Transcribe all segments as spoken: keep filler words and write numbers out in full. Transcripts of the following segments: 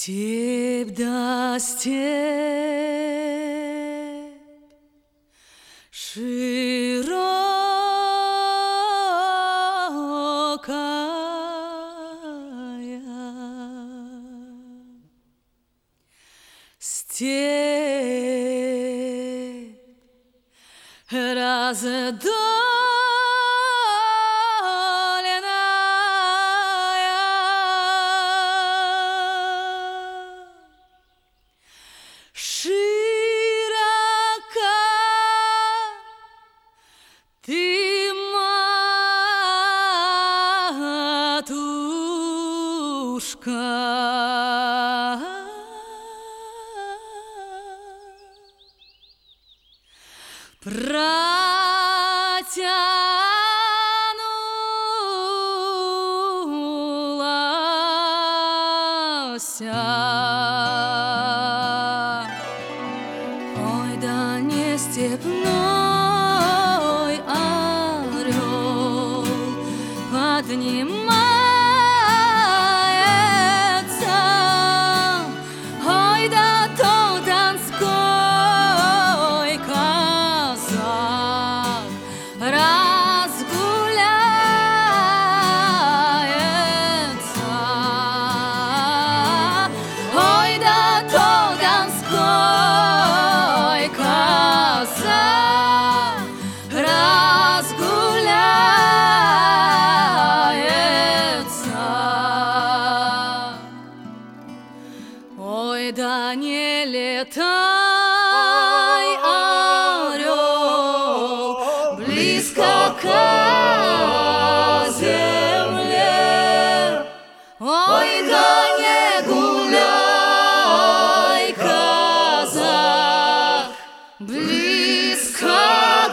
Степь да степь широкая, степь раздольная, широка ты, матушка, протянулася. Ой, да не степной орел поднимается, ой, да то донской казак разгуляется, ой, да то донской казак разгуляется. Ой, да не летай, орел, близко к земле, ой, да не гуляй, казак, близко к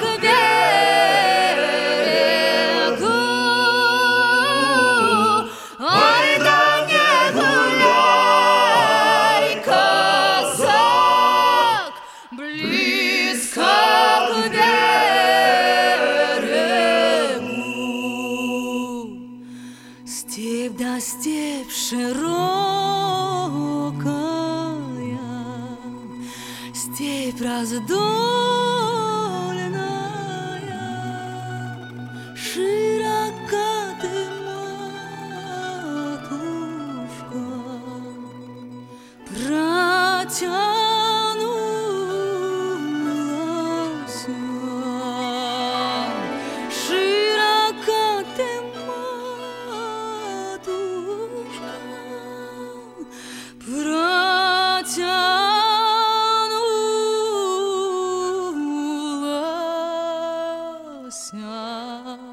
берегу, ой, да не гуляй, казак, близко к берегу. Степь да степь широкая, степь раздольная, широка ты, матушка, протянулася. Широка ты, матушка, протянулася.